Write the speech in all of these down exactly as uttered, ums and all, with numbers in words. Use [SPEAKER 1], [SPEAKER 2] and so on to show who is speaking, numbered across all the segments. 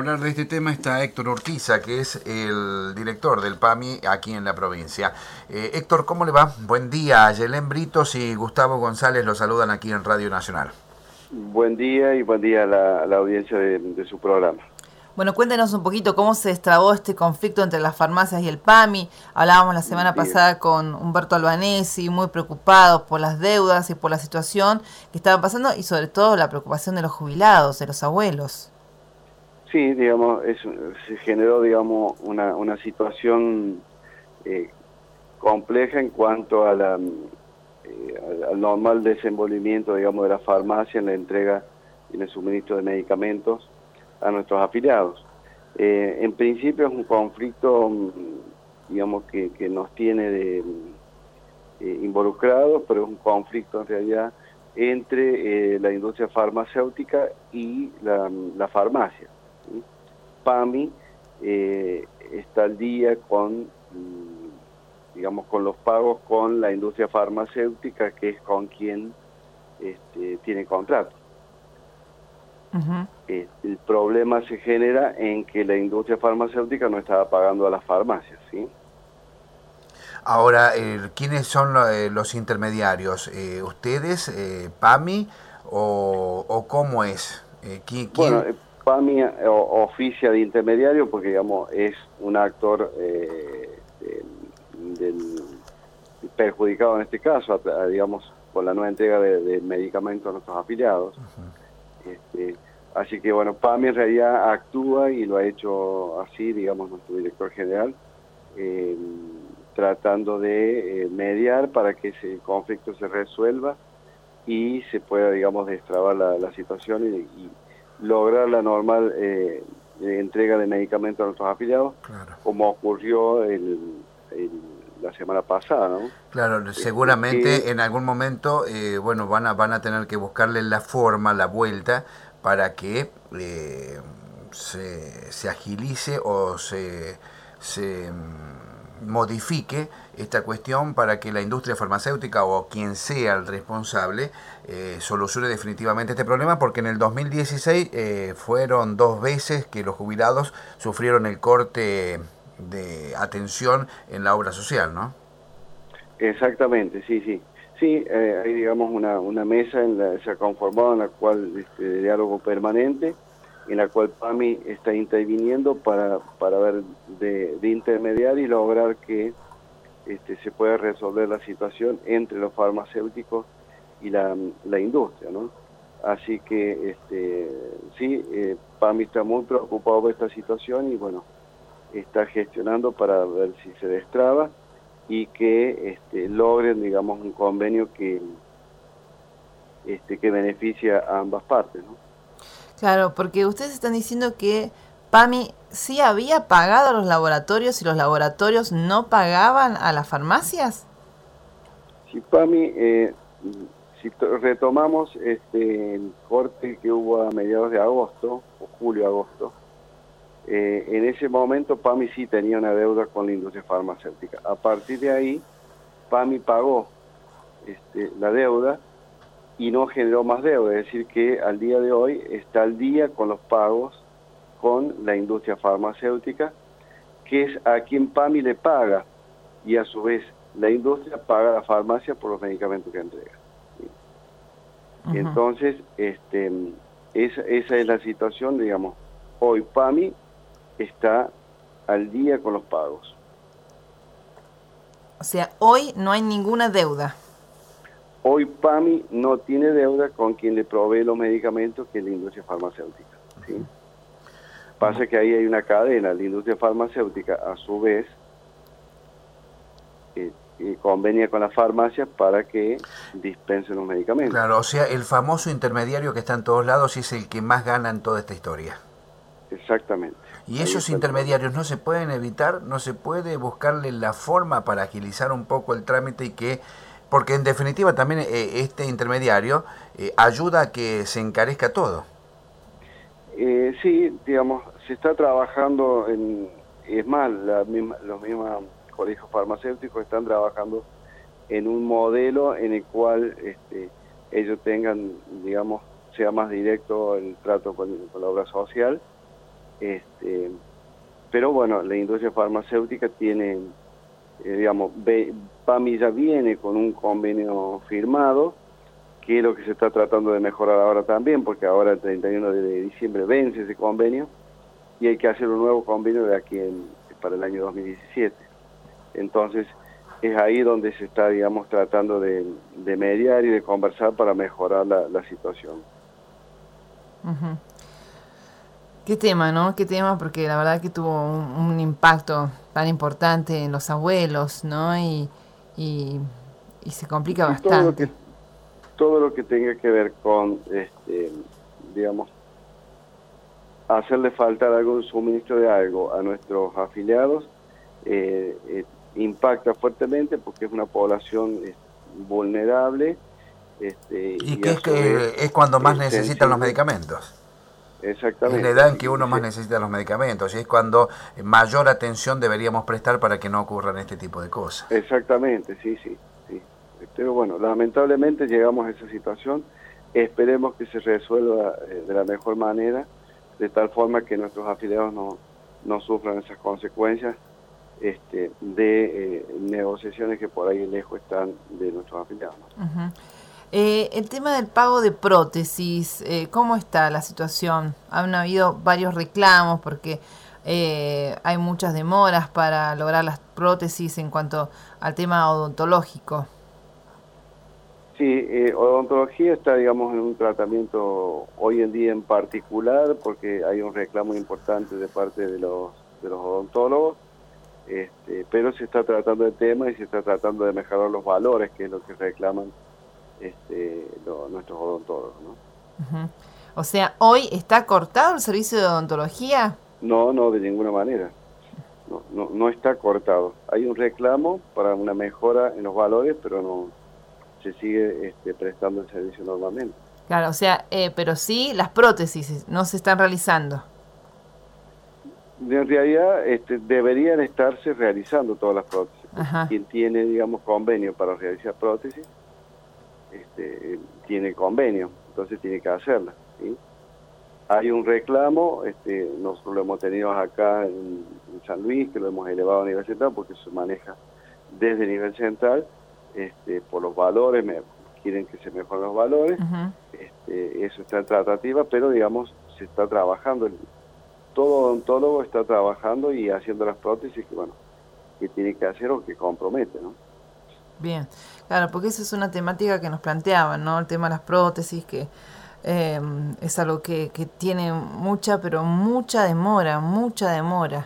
[SPEAKER 1] Hablar de este tema está Héctor Urquiza, que es el director del P A M I aquí en la provincia. Eh, Héctor, ¿cómo le va? Buen día. Yelén Britos y Gustavo González lo saludan aquí en Radio Nacional.
[SPEAKER 2] Buen día y buen día a la, a la audiencia de, de su programa.
[SPEAKER 3] Bueno, cuéntenos un poquito cómo se destrabó este conflicto entre las farmacias y el P A M I. Hablábamos la semana
[SPEAKER 2] Bien.
[SPEAKER 3] pasada con Humberto Albanesi, muy preocupados por las deudas y por la situación que estaba pasando y sobre todo la preocupación de los jubilados, de los abuelos.
[SPEAKER 2] Sí, digamos, es, se generó, digamos, una, una situación eh, compleja en cuanto a la, eh, al, al normal desenvolvimiento, digamos, de la farmacia en la entrega y en el suministro de medicamentos a nuestros afiliados. Eh, en principio es un conflicto, digamos, que, que nos tiene de, eh, involucrados, pero es un conflicto en realidad entre eh, la industria farmacéutica y la, la farmacia. ¿Sí? P A M I eh, está al día con, digamos, con los pagos con la industria farmacéutica, que es con quien este, tiene contrato.
[SPEAKER 3] Uh-huh.
[SPEAKER 2] Eh, el problema se genera en que la industria farmacéutica no estaba pagando a las farmacias, ¿sí?
[SPEAKER 1] Ahora, eh, ¿quiénes son lo, eh, los intermediarios? Eh, ¿Ustedes, eh, P A M I, o, o cómo es? Eh, ¿quién, quién?
[SPEAKER 2] Bueno, eh, P A M I o, oficia de intermediario porque, digamos, es un actor eh, de, del perjudicado en este caso, a, a, digamos, por la nueva entrega de, de medicamentos a nuestros afiliados. Uh-huh. este, así que, bueno, P A M I en realidad actúa y lo ha hecho así, digamos, nuestro director general, eh, tratando de eh, mediar para que ese conflicto se resuelva y se pueda, digamos, destrabar la, la situación y, y lograr la normal eh, entrega de medicamentos a nuestros afiliados, claro, como ocurrió el, el, la semana pasada, ¿no?
[SPEAKER 1] Claro, seguramente
[SPEAKER 2] que,
[SPEAKER 1] en algún momento, eh, bueno, van a van a tener que buscarle la forma, la vuelta, para que eh, se, se agilice o se, se modifique esta cuestión para que la industria farmacéutica o quien sea el responsable eh, solucione definitivamente este problema, porque en el dos mil dieciséis eh, fueron dos veces que los jubilados sufrieron el corte de atención en la obra social, ¿no?
[SPEAKER 2] Exactamente, sí, sí. Sí, eh, hay, digamos, una, una mesa en la, se ha conformado en la cual, este, de diálogo permanente, en la cual P A M I está interviniendo para, para ver de, de intermediar y lograr que este, se pueda resolver la situación entre los farmacéuticos y la, la industria, ¿no? Así que, este, sí, eh, P A M I está muy preocupado por esta situación y, bueno, está gestionando para ver si se destraba y que este, logren, digamos, un convenio que, este, que beneficia a ambas partes, ¿no?
[SPEAKER 3] Claro, porque ustedes están diciendo que P A M I sí había pagado a los laboratorios y los laboratorios no pagaban a las farmacias.
[SPEAKER 2] Si P A M I, eh, si retomamos este, el corte que hubo a mediados de agosto, o julio-agosto, eh, en ese momento P A M I sí tenía una deuda con la industria farmacéutica. A partir de ahí, P A M I pagó este, la deuda y no generó más deuda, es decir que al día de hoy está al día con los pagos con la industria farmacéutica, que es a quien P A M I le paga, y a su vez la industria paga a la farmacia por los medicamentos que entrega. ¿Sí? Uh-huh. Entonces, este, esa, esa es la situación, digamos, hoy P A M I está al día con los pagos.
[SPEAKER 3] O sea, hoy no hay ninguna deuda.
[SPEAKER 2] Hoy P A M I no tiene deuda con quien le provee los medicamentos, que es la industria farmacéutica, ¿sí? Pasa que ahí hay una cadena, la industria farmacéutica a su vez eh, eh, convenia con las farmacias para que dispensen los medicamentos.
[SPEAKER 1] Claro, o sea, el famoso intermediario que está en todos lados es el que más gana en toda esta historia.
[SPEAKER 2] Exactamente.
[SPEAKER 1] ¿Y ahí esos intermediarios no se pueden evitar? ¿No se puede buscarle la forma para agilizar un poco el trámite y que... Porque en definitiva también eh, este intermediario eh, ayuda a que se encarezca todo.
[SPEAKER 2] Eh, sí, digamos, se está trabajando en... Es más, la misma, los mismos colegios farmacéuticos están trabajando en un modelo en el cual este, ellos tengan, digamos, sea más directo el trato con, con la obra social Este, pero bueno, la industria farmacéutica tiene, eh, digamos, PAMI ya viene con un convenio firmado, que es lo que se está tratando de mejorar ahora también, porque ahora el treinta y uno de diciembre vence ese convenio y hay que hacer un nuevo convenio de aquí en, para el año dos mil diecisiete. Entonces, es ahí donde se está, digamos, tratando de, de mediar y de conversar para mejorar la, la situación.
[SPEAKER 3] Uh-huh. Qué tema, ¿no? Qué tema, porque la verdad que tuvo un, un impacto tan importante en los abuelos, ¿no? Y, y, y se complica
[SPEAKER 2] y
[SPEAKER 3] bastante.
[SPEAKER 2] Todo lo, que, todo lo que tenga que ver con, este, digamos, hacerle faltar algún suministro de algo a nuestros afiliados, eh, eh, impacta fuertemente porque es una población eh, vulnerable. Este,
[SPEAKER 1] y,
[SPEAKER 2] y
[SPEAKER 1] que es que es cuando más
[SPEAKER 2] eh,
[SPEAKER 1] necesitan
[SPEAKER 2] sensible.
[SPEAKER 1] los medicamentos.
[SPEAKER 2] Exactamente.
[SPEAKER 1] Es la edad en que uno más necesita los medicamentos y es cuando mayor atención deberíamos prestar para que no ocurran este tipo de cosas.
[SPEAKER 2] Exactamente, sí, sí, sí. Pero bueno, lamentablemente llegamos a esa situación. Esperemos que se resuelva eh, de la mejor manera, de tal forma que nuestros afiliados no, no sufran esas consecuencias este, de eh, negociaciones que por ahí lejos están de nuestros afiliados.
[SPEAKER 3] Uh-huh. Eh, el tema del pago de prótesis, eh, ¿cómo está la situación? Han habido varios reclamos porque eh, hay muchas demoras para lograr las prótesis en cuanto al tema odontológico.
[SPEAKER 2] Sí, eh, odontología está, digamos, en un tratamiento hoy en día en particular porque hay un reclamo importante de parte de los, de los odontólogos, este, pero se está tratando el tema y se está tratando de mejorar los valores, que es lo que reclaman Este, lo, nuestros odontólogos, ¿no?
[SPEAKER 3] Uh-huh. O sea, ¿hoy está cortado el servicio de odontología?
[SPEAKER 2] No, no, de ninguna manera. No, no, no está cortado. Hay un reclamo para una mejora en los valores, pero no se sigue este, prestando el servicio normalmente.
[SPEAKER 3] Claro, o sea, eh, pero sí las prótesis no se están realizando.
[SPEAKER 2] En realidad este, deberían estarse realizando todas las prótesis.
[SPEAKER 3] Ajá.
[SPEAKER 2] Quien tiene, digamos, convenio para realizar prótesis, Este, tiene convenio, entonces tiene que hacerla, ¿sí? Hay un reclamo, este, nosotros lo hemos tenido acá en, en San Luis, que lo hemos elevado a nivel central porque se maneja desde nivel central, este, por los valores, me, quieren que se mejoren los valores, uh-huh. este, eso está en tratativa, pero digamos, se está trabajando, todo odontólogo está trabajando y haciendo las prótesis que, bueno, que tiene que hacer o que compromete, ¿no?
[SPEAKER 3] Bien, claro, porque esa es una temática que nos planteaban, ¿no? El tema de las prótesis, que eh, es algo que, que tiene mucha, pero mucha demora, mucha demora.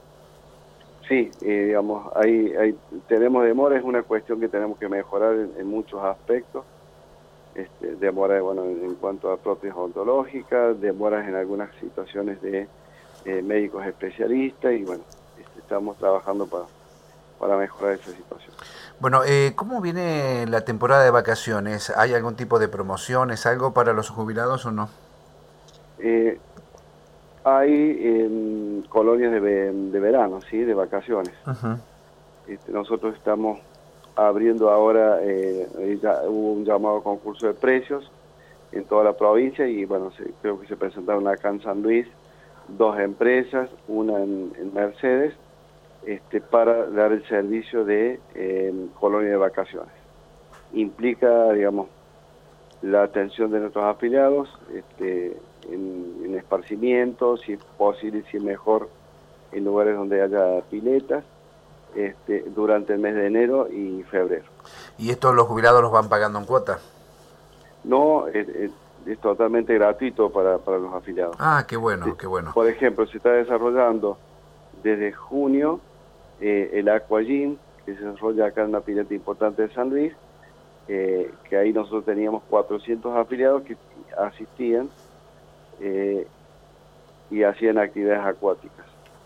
[SPEAKER 2] Sí, eh, digamos, hay, hay, tenemos demora, es una cuestión que tenemos que mejorar en, en muchos aspectos. Este, demora, bueno, en, en cuanto a prótesis odontológicas, demoras en algunas situaciones de eh, médicos especialistas y, bueno, este, estamos trabajando para, para mejorar esa situación.
[SPEAKER 1] Bueno, eh, ¿cómo viene la temporada de vacaciones? ¿Hay algún tipo de promociones, algo para los jubilados o no?
[SPEAKER 2] Eh, hay eh, colonias de, de verano, sí, de vacaciones. Uh-huh. Este, nosotros estamos abriendo ahora, eh, ya hubo un llamado a concurso de precios en toda la provincia y bueno, se, creo que se presentaron acá en San Luis dos empresas, una en, en Mercedes, Este, para dar el servicio de eh, colonia de vacaciones. Implica, digamos, la atención de nuestros afiliados este, en, en esparcimiento, si es posible, si es mejor, en lugares donde haya piletas, este, durante el mes de enero y febrero.
[SPEAKER 1] ¿Y esto los jubilados los van pagando en cuota?
[SPEAKER 2] No, es, es, es totalmente gratuito para, para los afiliados.
[SPEAKER 1] Ah, qué bueno, qué bueno.
[SPEAKER 2] Por ejemplo, se está desarrollando desde junio Eh, el Aqua Gym, que se desarrolla acá en una pileta importante de San Luis, eh, que ahí nosotros teníamos cuatrocientos afiliados que asistían eh, y hacían actividades acuáticas.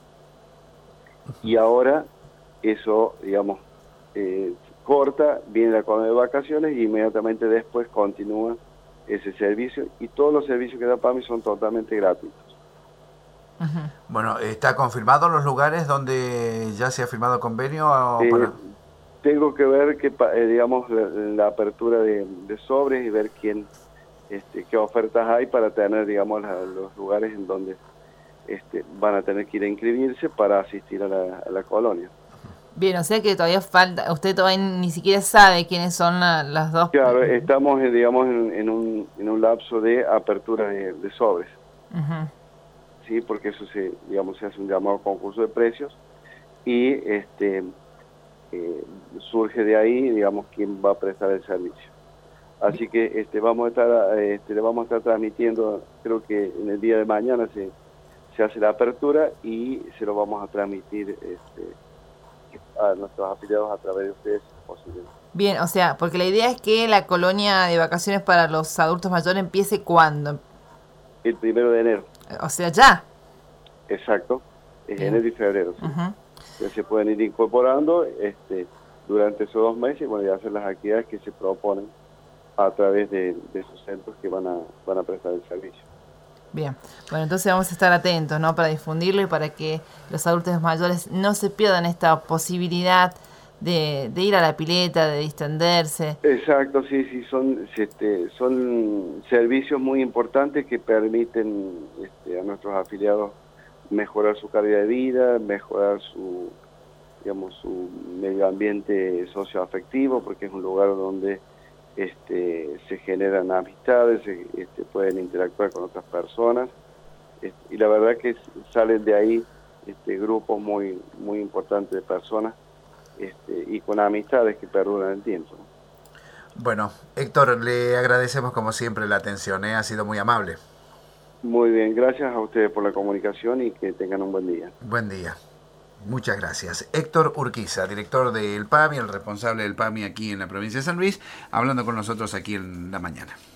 [SPEAKER 2] Y ahora eso, digamos, eh, corta, viene la colonia de vacaciones y inmediatamente después continúa ese servicio y todos los servicios que da PAMI son totalmente gratuitos.
[SPEAKER 1] Uh-huh. Bueno, ¿está confirmado los lugares donde ya se ha firmado convenio? O
[SPEAKER 2] eh,
[SPEAKER 1] para...
[SPEAKER 2] Tengo que ver que eh, digamos la, la apertura de, de sobres y ver quién, este, qué ofertas hay para tener, digamos, la, los lugares en donde este, van a tener que ir a inscribirse para asistir a la, a la colonia.
[SPEAKER 3] Bien, o sea que todavía falta, usted todavía ni siquiera sabe quiénes son la, las dos.
[SPEAKER 2] Claro, estamos, digamos, en, en, un, en un lapso de apertura de, de sobres.
[SPEAKER 3] Uh-huh.
[SPEAKER 2] Sí, porque eso se, digamos, se hace un llamado concurso de precios y este eh, surge de ahí, digamos, quién va a prestar el servicio. Así que este vamos a estar, este, le vamos a estar transmitiendo, creo que en el día de mañana se, se hace la apertura y se lo vamos a transmitir este, a nuestros afiliados a través de ustedes posiblemente.
[SPEAKER 3] Bien, o sea, porque la idea es que la colonia de vacaciones para los adultos mayores empiece ¿cuándo?
[SPEAKER 2] El primero de enero.
[SPEAKER 3] O sea, ya.
[SPEAKER 2] Exacto, es enero y febrero. ¿Sí?
[SPEAKER 3] Uh-huh.
[SPEAKER 2] Ya se pueden ir incorporando este, durante esos dos meses, bueno, y hacer las actividades que se proponen a través de, de esos centros que van a, van a prestar el servicio.
[SPEAKER 3] Bien, bueno, entonces vamos a estar atentos, ¿no? Para difundirlo y para que los adultos mayores no se pierdan esta posibilidad de, de ir a la pileta, de distenderse.
[SPEAKER 2] Exacto, sí, sí, son, este, son servicios muy importantes que permiten este, a nuestros afiliados mejorar su calidad de vida, mejorar su, digamos, su medio ambiente socioafectivo, porque es un lugar donde Este, se generan amistades, se, este, pueden interactuar con otras personas este, y la verdad que salen de ahí este, grupos muy muy importantes de personas este, y con amistades que perduran el tiempo.
[SPEAKER 1] Bueno, Héctor, le agradecemos como siempre la atención, ¿eh? Ha sido muy amable.
[SPEAKER 2] Muy bien, gracias a ustedes por la comunicación y que tengan un buen día.
[SPEAKER 1] Buen día. Muchas gracias. Héctor Urquiza, director del PAMI, el responsable del PAMI aquí en la provincia de San Luis, hablando con nosotros aquí en la mañana.